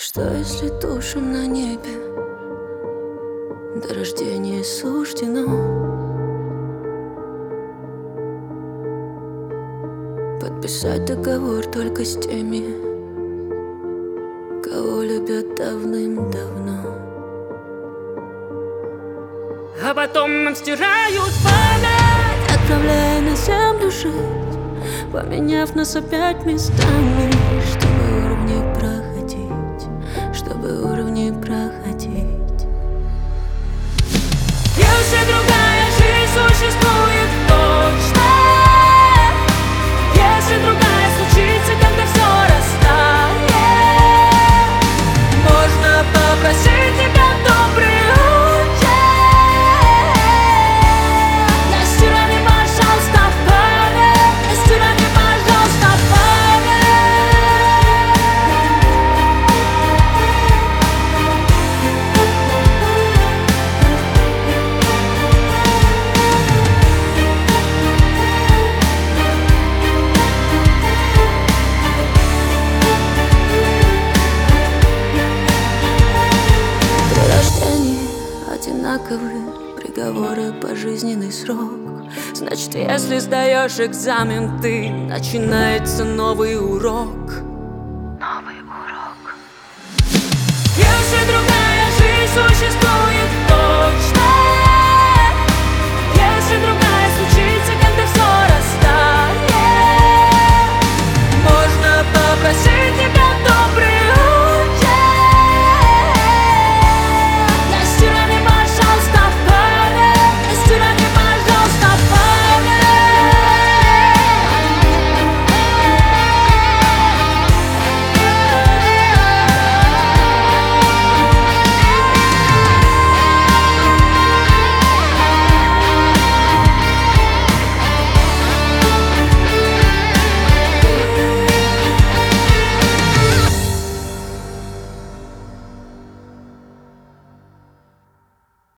Что если тушим на небе до рождения суждено подписать договор только с теми, кого любят давным-давно. А потом нам стирают память, отправляя на землю жить, поменяв нас опять местами, чтобы уровни проходить, чтобы уровни проходить. Если другая жизнь существует точно, если другая случится, когда все растает, можно попросить тебя добрый приговоры, пожизненный срок. Значит, если сдаешь экзамен ты, начинается новый урок.